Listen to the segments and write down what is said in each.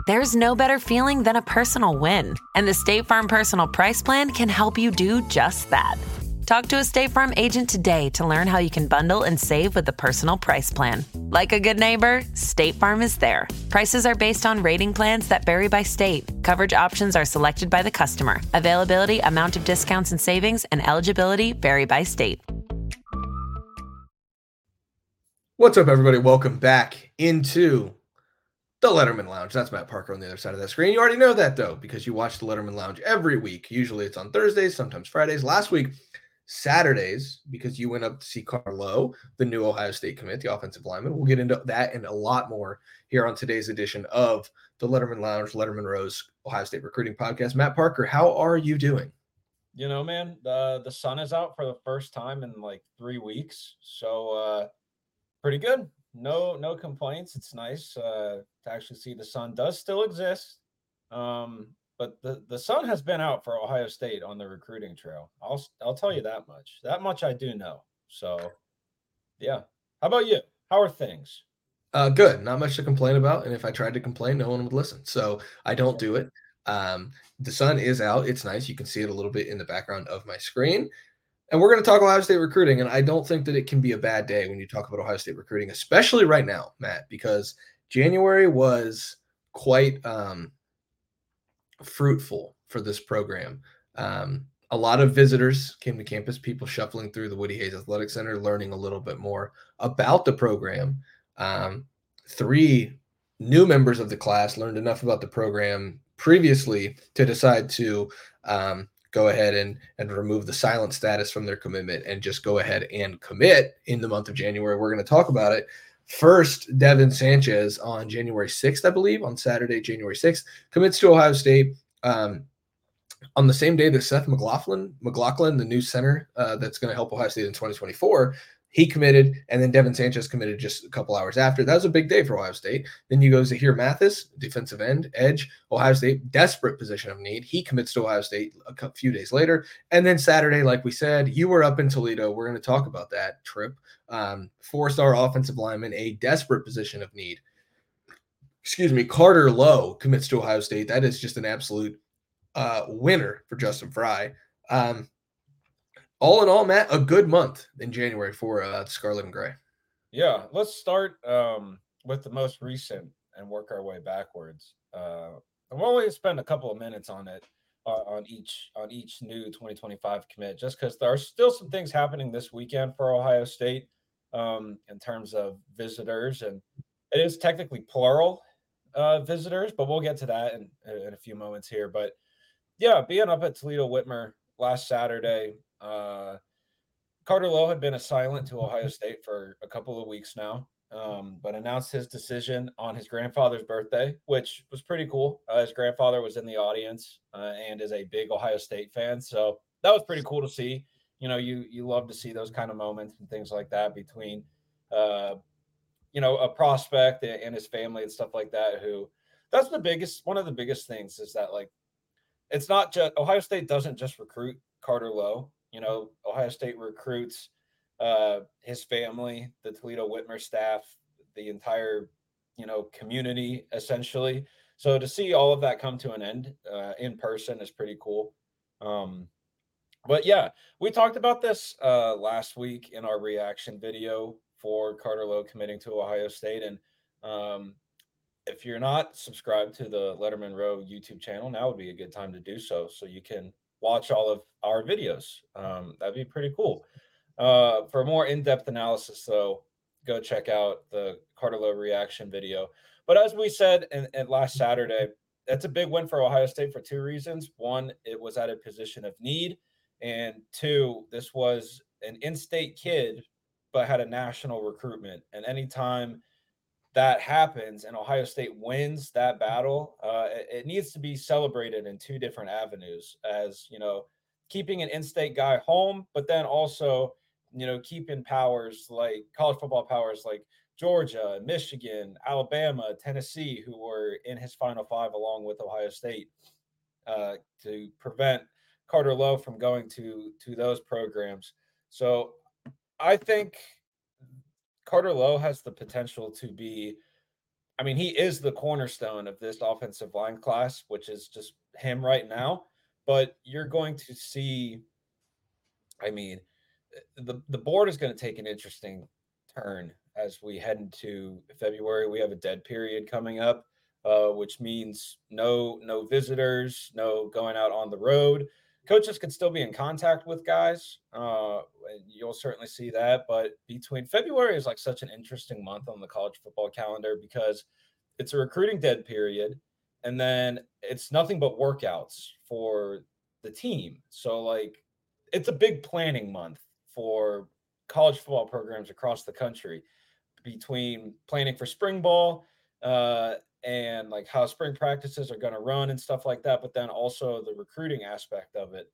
There's no better feeling than a personal win, and the State Farm Personal Price Plan can help you do just that. Talk to a State Farm agent today to learn how you can bundle and save with the Personal Price Plan. Like a good neighbor, State Farm is there. Prices are based on rating plans that vary by state. Coverage options are selected by the customer. Availability, amount of discounts and savings, and eligibility vary by state. What's up, everybody? Welcome back into the Letterman Lounge. That's Matt Parker on the other side of that screen. You already know that, though, because you watch the Letterman Lounge every week. Usually it's on Thursdays, sometimes Fridays. Last week, Saturdays, because you went up to see Carlo, the new Ohio State commit, the offensive lineman. We'll get into that and a lot more here on today's edition of the Letterman Lounge, Letterman Rose, Ohio State Recruiting Podcast. Matt Parker, how are you doing? You know, man, the sun is out for the first time in like 3 weeks. So pretty good. No complaints. It's nice to actually see the sun does still exist. But the sun has been out for Ohio State on the recruiting trail. I'll tell you that much. That much I do know. So yeah. How about you? How are things? Good. Not much to complain about. And if I tried to complain, no one would listen. So I don't do it. The sun is out. It's nice. You can see it a little bit in the background of my screen. And we're going to talk Ohio State recruiting. And I don't think that it can be a bad day when you talk about Ohio State recruiting, especially right now, Matt, because January was quite fruitful for this program. A lot of visitors came to campus, people shuffling through the Woody Hayes Athletic Center, learning a little bit more about the program. 3 new members of the class learned enough about the program previously to decide to go ahead and remove the silent status from their commitment and just go ahead and commit in the month of January. We're going to talk about it. First, Devin Sanchez on January 6th, I believe, on Saturday, January 6th, commits to Ohio State on the same day that Seth McLaughlin, the new center that's going to help Ohio State in 2024, he committed, and then Devin Sanchez committed just a couple hours after. That was a big day for Ohio State. Then you go to Zahir Mathis, defensive end, edge, Ohio State, desperate position of need. He commits to Ohio State a few days later. And then Saturday, like we said, you were up in Toledo. We're going to talk about that trip. 4-star offensive lineman, a desperate position of need. Carter Lowe commits to Ohio State. That is just an absolute winner for Justin Fry. All in all, Matt, a good month in January for Scarlet and Gray. Yeah, let's start with the most recent and work our way backwards. We'll only spend a couple of minutes on it on each new 2025 commit, just because there are still some things happening this weekend for Ohio State in terms of visitors, and it is technically plural visitors, but we'll get to that in a few moments here. But yeah, being up at Toledo Whitmer last Saturday. Carter Lowe had been a silent to Ohio State for a couple of weeks now, but announced his decision on his grandfather's birthday, which was pretty cool. His grandfather was in the audience and is a big Ohio State fan, so that was pretty cool to see. You know, you love to see those kind of moments and things like that between, a prospect and his family and stuff like that. One of the biggest things is that, like, it's not just Ohio State doesn't just recruit Carter Lowe. You know, Ohio State recruits his family, the Toledo Whitmer staff, the entire, community, essentially. So to see all of that come to an end in person is pretty cool. But yeah, we talked about this last week in our reaction video for Carter Lowe committing to Ohio State. And if you're not subscribed to the Letterman Row YouTube channel, now would be a good time to do so you can watch all of our videos. That'd be pretty cool. For more in-depth analysis, though, go check out the Carter Lowe reaction video. But as we said in last Saturday, that's a big win for Ohio State for 2 reasons. One, it was at a position of need. And 2, this was an in-state kid, but had a national recruitment. And anytime that happens and Ohio State wins that battle, it needs to be celebrated in 2 different avenues, as, keeping an in-state guy home, but then also, keeping powers like college football powers like Georgia, Michigan, Alabama, Tennessee, who were in his Final Five along with Ohio State, to prevent Carter Lowe from going to those programs. So I think Carter Lowe has the potential to be I mean, he is the cornerstone of this offensive line class, which is just him right now. But you're going to see, I mean, the board is going to take an interesting turn as we head into February. We have a dead period coming up, which means no visitors, no going out on the road. Coaches can still be in contact with guys. And you'll certainly see that. But between February is like such an interesting month on the college football calendar because it's a recruiting dead period, and then it's nothing but workouts for the team. So like it's a big planning month for college football programs across the country between planning for spring ball and like how spring practices are going to run and stuff like that, but then also the recruiting aspect of it.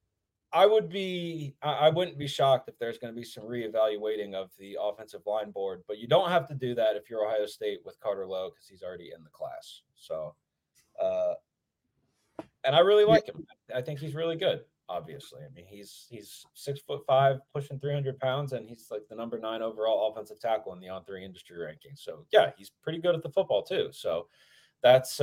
I wouldn't be shocked if there's going to be some reevaluating of the offensive line board, but you don't have to do that if you're Ohio State with Carter Lowe because he's already in the class. So, uh, and I really like him. I think he's really good. Obviously, I mean he's 6'5", pushing 300 pounds, and he's like the number 9 overall offensive tackle in the On3 industry ranking. So yeah, he's pretty good at the football too. So that's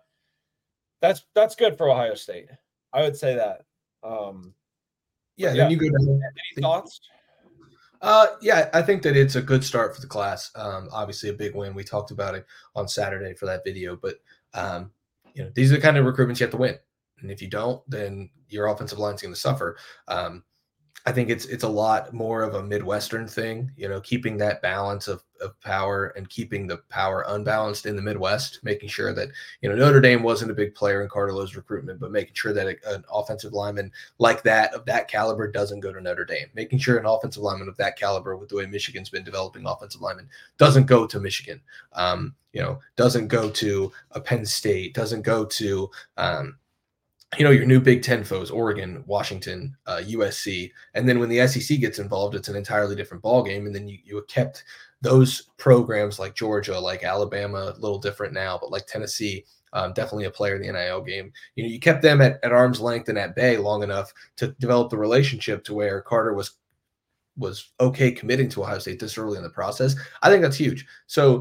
good for Ohio State. I would say that. Yeah, then you go down. Any thoughts? Yeah, I think that it's a good start for the class. Obviously, a big win. We talked about it on Saturday for that video, but these are the kind of recruitments you have to win, and if you don't, then your offensive line is going to suffer. I think it's a lot more of a Midwestern thing, keeping that balance of power and keeping the power unbalanced in the Midwest, making sure that, Notre Dame wasn't a big player in Carter Lowe's recruitment, but making sure that an offensive lineman like that, of that caliber, doesn't go to Notre Dame, making sure an offensive lineman of that caliber, with the way Michigan's been developing offensive linemen, doesn't go to Michigan, doesn't go to a Penn State, doesn't go to, your new Big Ten foes, Oregon, Washington, USC. And then when the SEC gets involved, it's an entirely different ballgame. And then you kept those programs like Georgia, like Alabama, a little different now, but like Tennessee, definitely a player in the NIL game. You kept them at arm's length and at bay long enough to develop the relationship to where Carter was okay committing to Ohio State this early in the process. I think that's huge. So,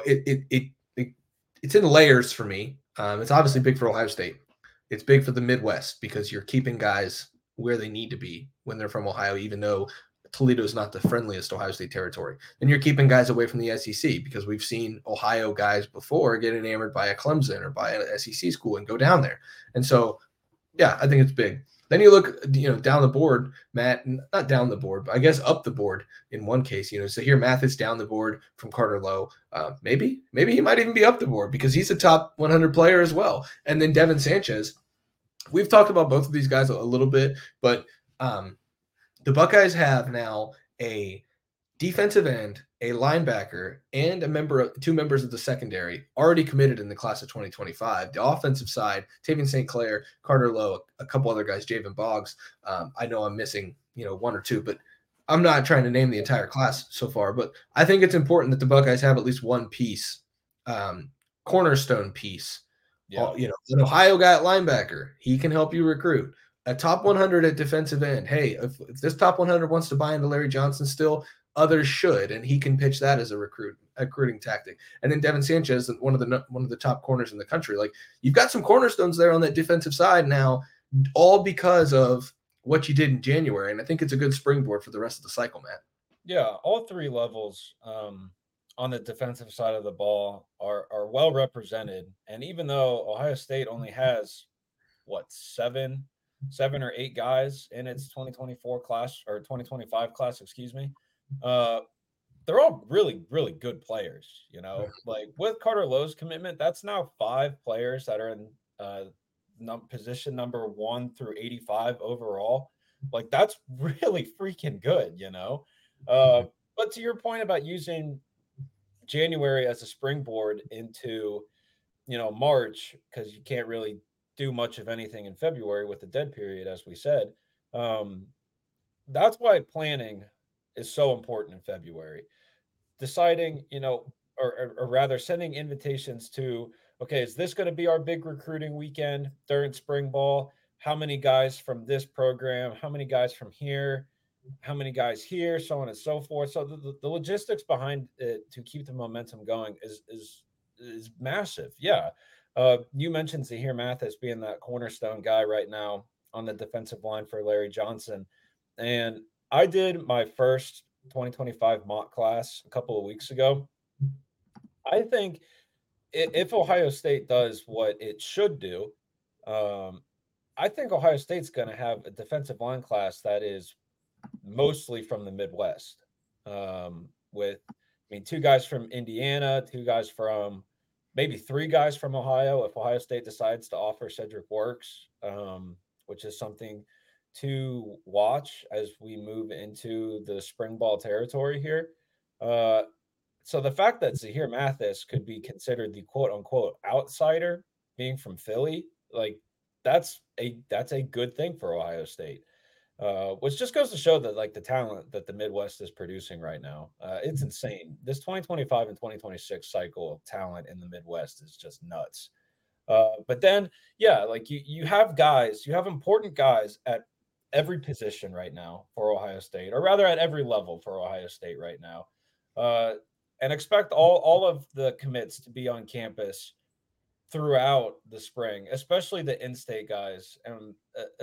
it's in layers for me. It's obviously big for Ohio State. It's big for the Midwest because you're keeping guys where they need to be when they're from Ohio, even though Toledo is not the friendliest Ohio State territory. And you're keeping guys away from the SEC because we've seen Ohio guys before get enamored by a Clemson or by an SEC school and go down there. And so, yeah, I think it's big. Then you look, down the board, Matt, not down the board, but I guess up the board in one case, so here Mathis down the board from Carter Lowe. Maybe he might even be up the board because he's a top 100 player as well. And then Devin Sanchez. We've talked about both of these guys a little bit, but the Buckeyes have now a defensive end, a linebacker, and two members of the secondary already committed in the class of 2025. The offensive side, Tavian St. Clair, Carter Lowe, a couple other guys, Javen Boggs. I know I'm missing, one or two, but I'm not trying to name the entire class so far. But I think it's important that the Buckeyes have at least one piece, cornerstone piece. Yeah. An Ohio guy at linebacker, he can help you recruit. A top 100 at defensive end. Hey, if this top 100 wants to buy into Larry Johnson still, others should, and he can pitch that as a recruiting tactic. And then Devin Sanchez, one of the top corners in the country. Like, you've got some cornerstones there on that defensive side now, all because of what you did in January. And I think it's a good springboard for the rest of the cycle, Matt. Yeah, all three levels on the defensive side of the ball are well represented. And even though Ohio State only has seven or eight guys in its 2024 class or 2025 class, excuse me, they're all really, really good players. Like with Carter Lowe's commitment, that's now 5 players that are in position number 1 through 85 overall. Like, that's really freaking good, But to your point about using January as a springboard into, March, because you can't really do much of anything in February with the dead period, as we said. That's why planning is so important in February. Deciding, or rather sending invitations to, okay, is this going to be our big recruiting weekend during spring ball? How many guys from this program? How many guys from here? How many guys here? So on and so forth. So the logistics behind it to keep the momentum going is is massive. Yeah. You mentioned Zahir Mathis being that cornerstone guy right now on the defensive line for Larry Johnson. And I did my first 2025 mock class a couple of weeks ago. I think if Ohio State does what it should do, um, I think Ohio State's going to have a defensive line class that is mostly from the Midwest. With, I mean, two guys from Indiana, two guys from maybe three guys from Ohio if Ohio State decides to offer Cedric Works, which is something to watch as we move into the spring ball territory here. Uh, so the fact that Zahir Mathis could be considered the quote unquote outsider, being from Philly, like that's a good thing for Ohio State. Which just goes to show that like the talent that the Midwest is producing right now, it's insane. This 2025 and 2026 cycle of talent in the Midwest is just nuts. But then, yeah, like you have guys, you have important guys at every position right now for Ohio State, or rather at every level for Ohio State right now. Uh, and expect all of the commits to be on campus throughout the spring, especially the in-state guys, and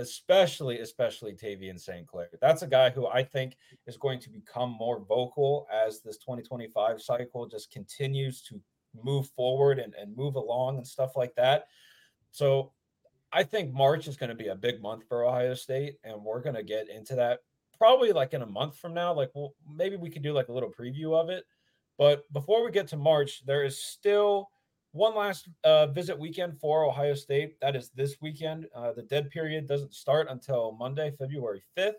especially Tavian St. Clair. That's a guy who I think is going to become more vocal as this 2025 cycle just continues to move forward and move along and stuff like that. So I think March is going to be a big month for Ohio State, and we're going to get into that probably like in a month from now. Like, well, maybe we could do like a little preview of it. But before we get to March, there is still one last visit weekend for Ohio State. That is this weekend. The dead period doesn't start until Monday, February 5th.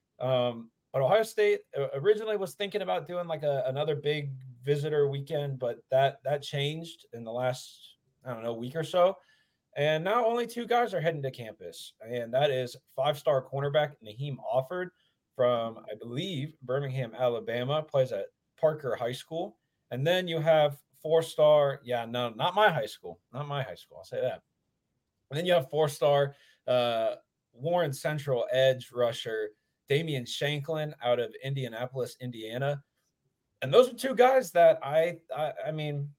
But Ohio State originally was thinking about doing like another big visitor weekend, but that changed in the last, I don't know, week or so. And now only two guys are heading to campus, and that is five-star cornerback Naheem Offord from, I believe, Birmingham, Alabama, plays at Parker High School. And then you have four-star, yeah, no, not my high school, I'll say that. And then you have four-star Warren Central edge rusher Damian Shanklin out of Indianapolis, Indiana. And those are two guys that I mean,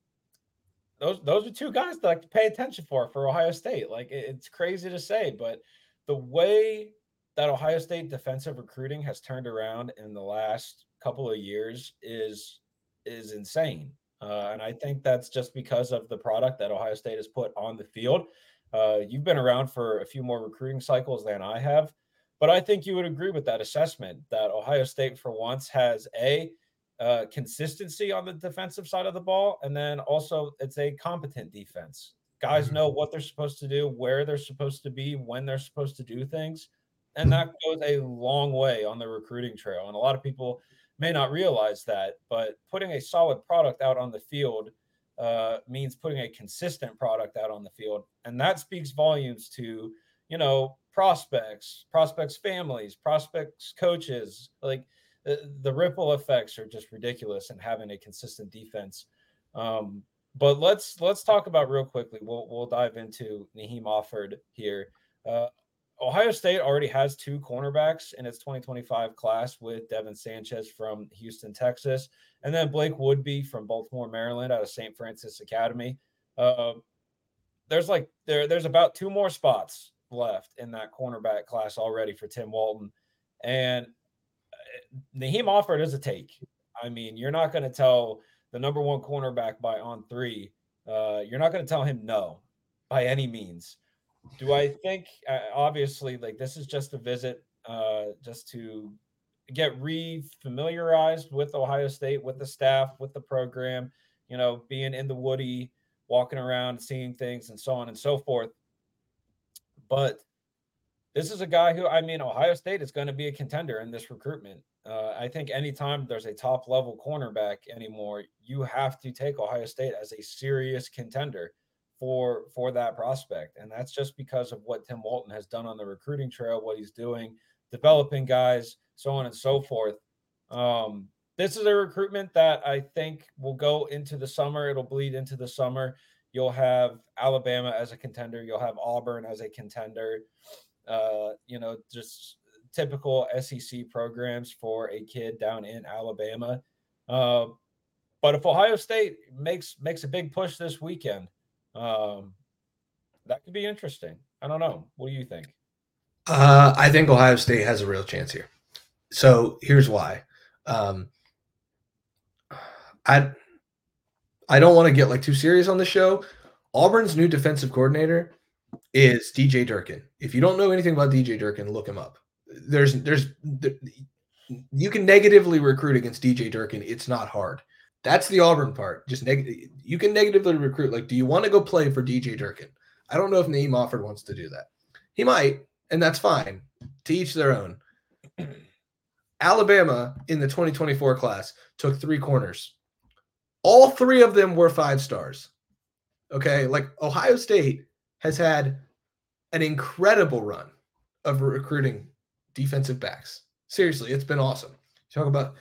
those are two guys that I like to pay attention for Ohio State. Like it's crazy to say, but the way that Ohio State defensive recruiting has turned around in the last couple of years is insane. And I think that's just because of the product that Ohio State has put on the field. You've been around for a few more recruiting cycles than I have, but I think you would agree with that assessment that Ohio State, for once, has consistency on the defensive side of the ball, and then also it's a competent defense. Guys know what they're supposed to do, where they're supposed to be, when they're supposed to do things, and that goes a long way on the recruiting trail. And a lot of people may not realize that, but putting a solid product out on the field means putting a consistent product out on the field, and that speaks volumes to prospects, families, prospects, coaches. Like the ripple effects are just ridiculous, and having a consistent defense. But let's talk about real quickly. We'll dive into Naheem Offord here. Ohio State already has two cornerbacks in its 2025 class with Devin Sanchez from Houston, Texas, and then Blake Woodby from Baltimore, Maryland, out of St. Francis Academy. There's about two more spots left in that cornerback class already for Tim Walton, and Naheem Offord is a take. I mean, you're not going to tell the number one cornerback by On3. You're not going to tell him no by any means. Do I think, obviously, like this is just a visit just to get re-familiarized with Ohio State, with the staff, with the program, being in the Woody, walking around, seeing things, and so on and so forth. But this is a guy who, Ohio State is going to be a contender in this recruitment. I think anytime there's a top-level cornerback anymore, you have to take Ohio State as a serious contender for that prospect. And that's just because of what Tim Walton has done on the recruiting trail, what he's doing, developing guys, so on and so forth. This is a recruitment that I think will go into the summer. It'll bleed into the summer. You'll have Alabama as a contender. You'll have Auburn as a contender. Just typical SEC programs for a kid down in Alabama. But if Ohio State makes a big push this weekend, that could be interesting. I don't know. What do you think? I think Ohio State has a real chance here. So here's why. I don't want to get like too serious on the show. Auburn's new defensive coordinator is DJ Durkin. If you don't know anything about DJ Durkin, look him up. You can negatively recruit against DJ Durkin. It's not hard. That's the Auburn part. You can negatively recruit. Like, do you want to go play for DJ Durkin? I don't know if Naeem Offord wants to do that. He might, and that's fine. To each their own. Alabama in the 2024 class took 3 corners. All 3 of them were 5 stars. Okay, like Ohio State has had an incredible run of recruiting defensive backs. Seriously, it's been awesome. Talk about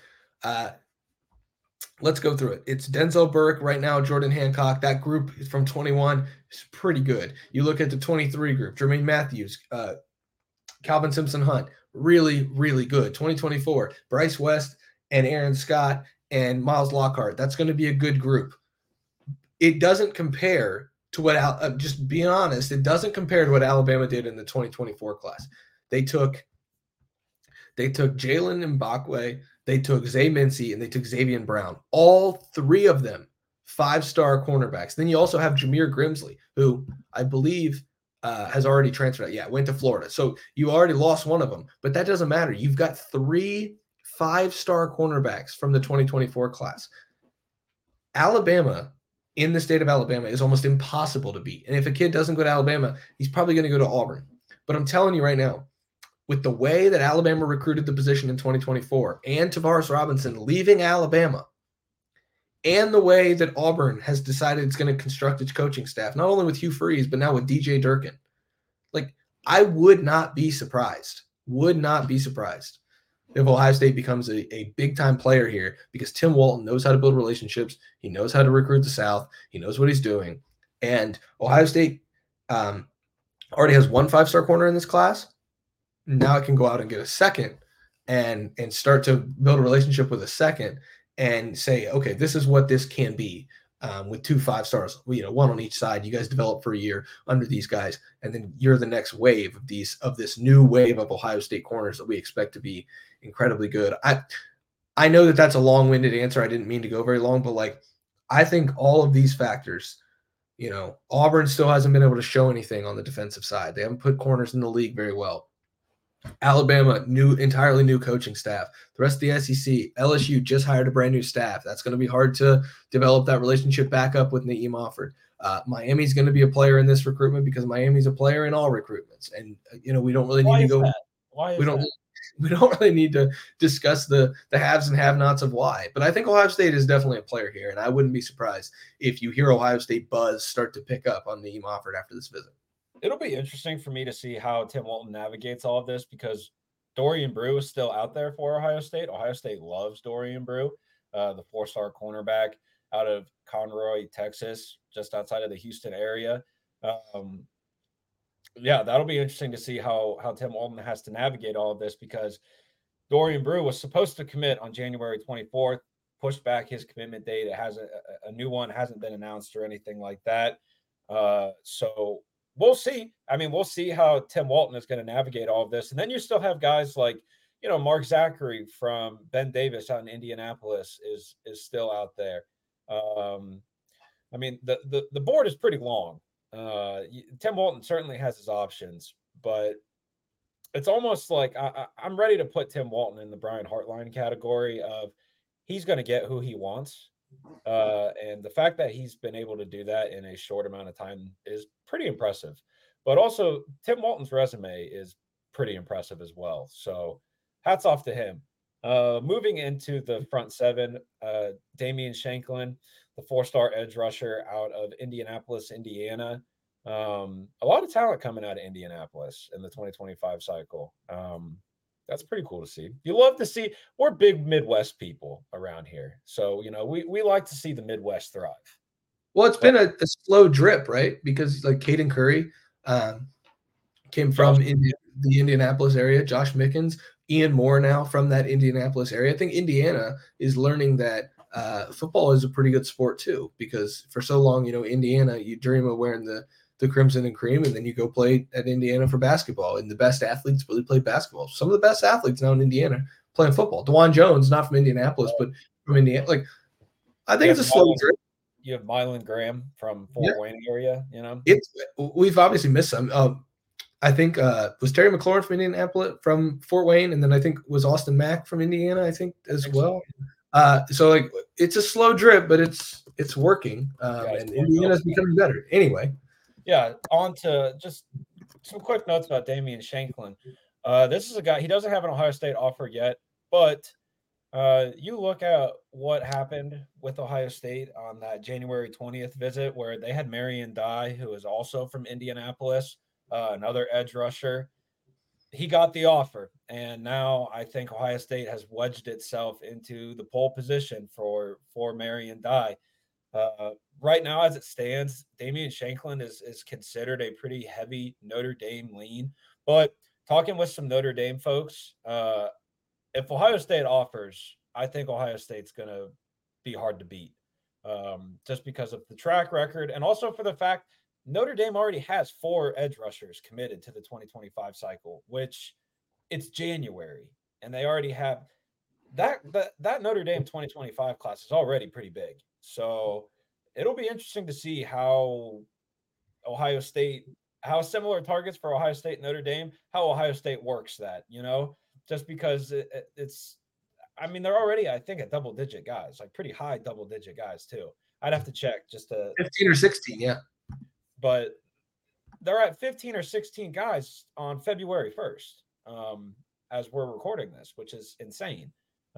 let's go through it. It's Denzel Burke right now, Jordan Hancock. That group is from 21 is pretty good. You look at the 23 group, Jermaine Matthews, Calvin Simpson Hunt, really, really good. 2024, Bryce West and Aaron Scott and Miles Lockhart. That's going to be a good group. It doesn't compare to what, just being honest, it doesn't compare to what Alabama did in the 2024 class. They took Jalen Mbakwe, they took Zay Mincy, and they took Xavier Brown. All 3 of them 5-star cornerbacks. Then you also have Jameer Grimsley, who I believe has already transferred. Yeah, went to Florida. So you already lost one of them, but that doesn't matter. You've got 3 5-star cornerbacks from the 2024 class. Alabama, in the state of Alabama, is almost impossible to beat. And if a kid doesn't go to Alabama, he's probably going to go to Auburn. But I'm telling you right now, with the way that Alabama recruited the position in 2024 and Tavares Robinson leaving Alabama and the way that Auburn has decided it's going to construct its coaching staff, not only with Hugh Freeze, but now with DJ Durkin, like I would not be surprised if Ohio State becomes a big-time player here because Tim Walton knows how to build relationships. He knows how to recruit the South. He knows what he's doing. And Ohio State already has 1 5-star corner in this class. Now it can go out and get a second and start to build a relationship with a second and say, okay, this is what this can be with 2 5-stars, 1 on each side. You guys develop for a year under these guys, and then you're the next wave of this new wave of Ohio State corners that we expect to be incredibly good. I know that that's a long-winded answer. I didn't mean to go very long, but like I think all of these factors, Auburn still hasn't been able to show anything on the defensive side. They haven't put corners in the league very well. Alabama, entirely new coaching staff. The rest of the SEC, LSU just hired a brand new staff. That's going to be hard to develop that relationship back up with Naeem Offord. Miami's going to be a player in this recruitment because Miami's a player in all recruitments, and we don't really need to go. Why is we don't really need to discuss the haves and have-nots of why. But I think Ohio State is definitely a player here, and I wouldn't be surprised if you hear Ohio State buzz start to pick up on Naeem Offord after this visit. It'll be interesting for me to see how Tim Walton navigates all of this because Dorian Brew is still out there for Ohio State. Ohio State loves Dorian Brew, the 4-star cornerback out of Conroy, Texas, just outside of the Houston area. Yeah, that'll be interesting to see how Tim Walton has to navigate all of this because Dorian Brew was supposed to commit on January 24th, pushed back his commitment date. It hasn't a new one hasn't been announced or anything like that. So we'll see. I mean, we'll see how Tim Walton is going to navigate all of this. And then you still have guys like, Mark Zachary from Ben Davis out in Indianapolis is still out there. I mean, the board is pretty long. Tim Walton certainly has his options, but it's almost like I'm ready to put Tim Walton in the Brian Hartline category of he's going to get who he wants. And the fact that he's been able to do that in a short amount of time is pretty impressive. But also, Tim Walton's resume is pretty impressive as well. So hats off to him. Moving into the front 7, Damian Shanklin, the 4-star edge rusher out of Indianapolis, Indiana. A lot of talent coming out of Indianapolis in the 2025 cycle. That's pretty cool to see. You love to see. We're big Midwest people around here. So, we like to see the Midwest thrive. Well, it's been a slow drip, right? Because like Caden Curry came from the Indianapolis area. Josh Mickens, Ian Moore now from that Indianapolis area. I think Indiana is learning that football is a pretty good sport too, because for so long, Indiana, you dream of wearing the crimson and cream, and then you go play at Indiana for basketball, and the best athletes really play basketball. Some of the best athletes now in Indiana playing football. DeJuan Jones, not from Indianapolis, but from Indiana. Like, I think it's a slow drip. You have Mylan Graham from Fort Wayne area, We've obviously missed some. I think was Terry McLaurin from Indianapolis, from Fort Wayne, and then I think was Austin Mack from Indiana, I think as well. So like it's a slow drip, but it's working, and Indiana's becoming better. Anyway, on to just some quick notes about Damian Shanklin. This is a guy, he doesn't have an Ohio State offer yet, but you look at what happened with Ohio State on that January 20th visit, where they had Marion Dye, who is also from Indianapolis, another edge rusher. He got the offer, and now I think Ohio State has wedged itself into the pole position for Marion Dye. Right now, as it stands, Damian Shanklin is considered a pretty heavy Notre Dame lean. But talking with some Notre Dame folks, if Ohio State offers, I think Ohio State's going to be hard to beat, just because of the track record, and also for the fact Notre Dame already has 4 edge rushers committed to the 2025 cycle, which it's January, and they already have that Notre Dame 2025 class is already pretty big. So it'll be interesting to see how similar targets for Ohio State and Notre Dame, how Ohio State works that, just because it's, I mean, they're already, I think, at double-digit guys, like pretty high double-digit guys too. I'd have to check just to 15 or 16, yeah. But they're at 15 or 16 guys on February 1st, as we're recording this, which is insane.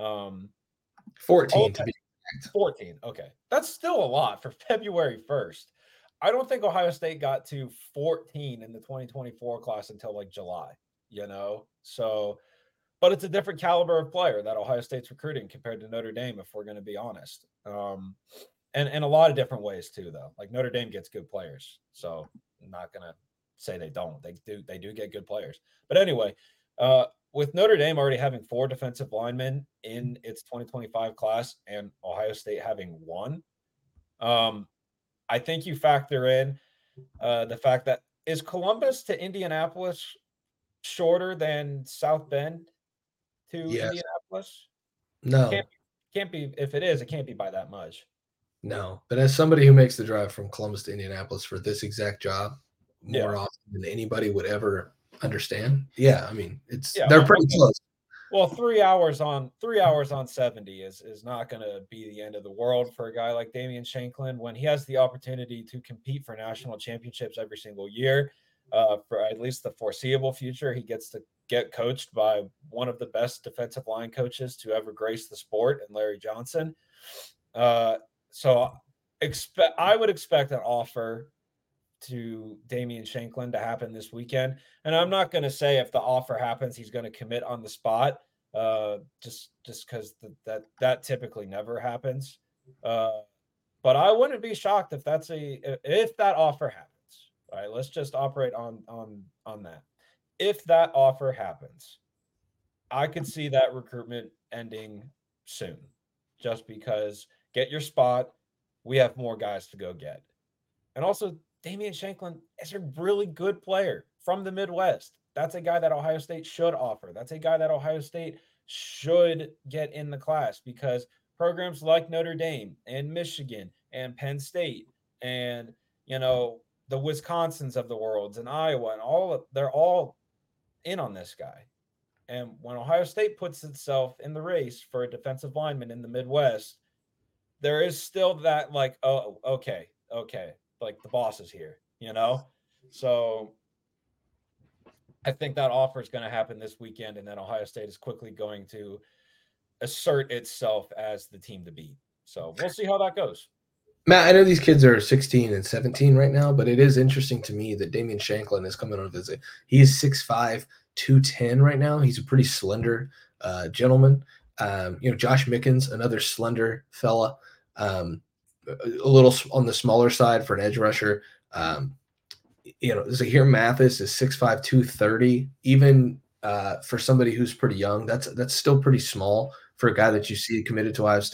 14 to be exact. 14. Okay. That's still a lot for February 1st. I don't think Ohio State got to 14 in the 2024 class until like July, So, but it's a different caliber of player that Ohio State's recruiting compared to Notre Dame, if we're going to be honest. And a lot of different ways too, though. Like Notre Dame gets good players, so I'm not gonna say they don't. They do get good players. But anyway, with Notre Dame already having 4 defensive linemen in its 2025 class, and Ohio State having 1, I think you factor in the fact that is Columbus to Indianapolis shorter than South Bend to Indianapolis? No, can't be. If it is, it can't be by that much. No, but as somebody who makes the drive from Columbus to Indianapolis for this exact job more often than anybody would ever understand, I mean, they're pretty close. Well, 3 hours on 70 is not going to be the end of the world for a guy like Damian Shanklin when he has the opportunity to compete for national championships every single year. For at least the foreseeable future, he gets to get coached by one of the best defensive line coaches to ever grace the sport, and Larry Johnson. So I would expect an offer to Damian Shanklin to happen this weekend. And I'm not going to say if the offer happens, he's going to commit on the spot, just because that typically never happens. But I wouldn't be shocked if if that offer happens. All right, let's just operate on that. If that offer happens, I could see that recruitment ending soon, just because get your spot. We have more guys to go get. And also, Damian Shanklin is a really good player from the Midwest. That's a guy that Ohio State should offer. That's a guy that Ohio State should get in the class, because programs like Notre Dame and Michigan and Penn State and, the Wisconsins of the world and Iowa and they're all in on this guy. And when Ohio State puts itself in the race for a defensive lineman in the Midwest, there is still that like, oh, okay. Like the boss is here, So I think that offer is going to happen this weekend, and then Ohio State is quickly going to assert itself as the team to beat. So we'll see how that goes. Matt, I know these kids are 16 and 17 right now, but it is interesting to me that Damian Shanklin is coming on a visit. He is 6'5", 210 right now. He's a pretty slender gentleman. Josh Mickens, another slender fella, a little on the smaller side for an edge rusher. Zahir Mathis is 6'5", 230. Even for somebody who's pretty young, that's still pretty small for a guy that you see committed to Ohio State.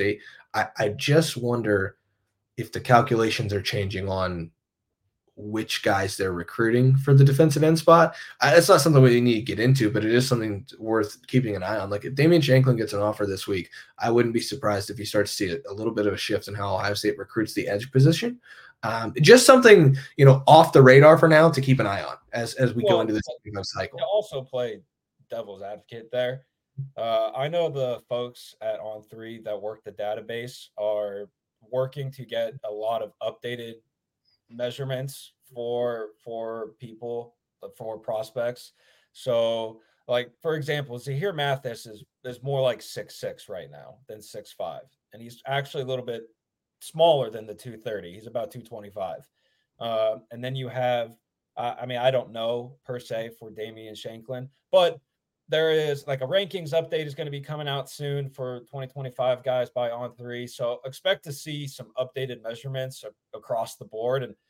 I just wonder if the calculations are changing on which guys they're recruiting for the defensive end spot. It's not something we need to get into, but it is something worth keeping an eye on. Like if Damian Shanklin gets an offer this week, I wouldn't be surprised if you start to see a little bit of a shift in how Ohio State recruits the edge position. Just something, off the radar for now to keep an eye on as we go into this cycle. To also play devil's advocate there. I know the folks at On3 that work the database are working to get a lot of updated measurements for people, for prospects. So like, for example, Zahir Mathis is more like 6'6" right now than 6'5", and he's actually a little bit smaller than the 230. He's about 225. And then you have, I don't know per se for Damian Shanklin, but there is like a rankings update is going to be coming out soon for 2025 guys by On3. So expect to see some updated measurements across the board. And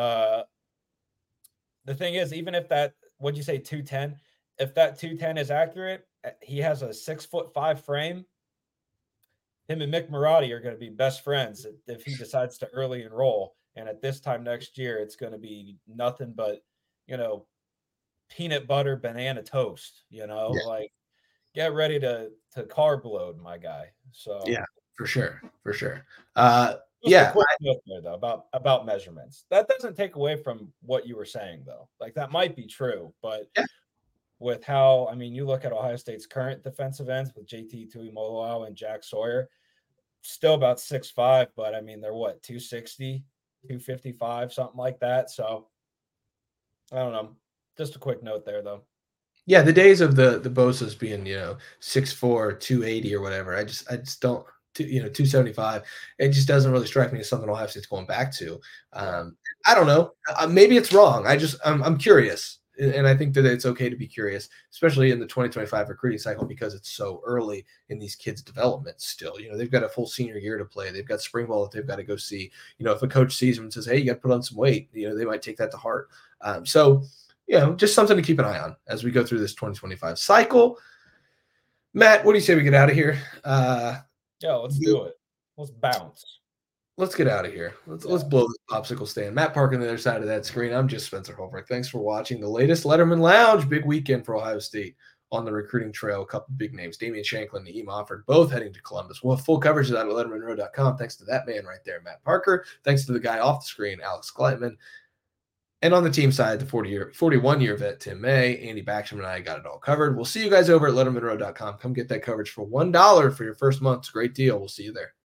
the thing is, even if that, what'd you say, 210, if that 210 is accurate, he has a 6'5" frame. Him and Mick Marotti are going to be best friends if he decides to early enroll. And at this time next year, it's going to be nothing but, peanut butter banana toast, like get ready to carb load, my guy. So yeah, for sure. A quick note there, though, about measurements. That doesn't take away from what you were saying, though. Like that might be true, but with how, you look at Ohio State's current defensive ends with JT Tuimoloau and Jack Sawyer, still about 6'5", but they're what, 260, 255, something like that. So I don't know. Just a quick note there, though. Yeah, the days of the Bosa's being 6'4", 280 or whatever. I just don't. 275. It just doesn't really strike me as something Ohio State's going back to. I don't know. Maybe it's wrong. I'm curious, and I think that it's okay to be curious, especially in the 2025 recruiting cycle because it's so early in these kids' development. Still, they've got a full senior year to play. They've got spring ball that they've got to go see. If a coach sees them and says, "Hey, you got to put on some weight," they might take that to heart. So, just something to keep an eye on as we go through this 2025 cycle. Matt, what do you say we get out of here? Yeah, let's do it. Let's bounce. Let's get out of here. Let's blow this popsicle stand. Matt Parker on the other side of that screen. I'm just Spencer Holbrook. Thanks for watching the latest Letterman Lounge. Big weekend for Ohio State on the recruiting trail. A couple big names, Damian Shanklin and Naeem Offord, both heading to Columbus. We'll have full coverage of that at LettermanRow.com. Thanks to that man right there, Matt Parker. Thanks to the guy off the screen, Alex Gleitman. And on the team side, the 41-year vet, Tim May, Andy Backstrom, and I got it all covered. We'll see you guys over at LettermanRow.com. Come get that coverage for $1 for your first month. It's a great deal. We'll see you there.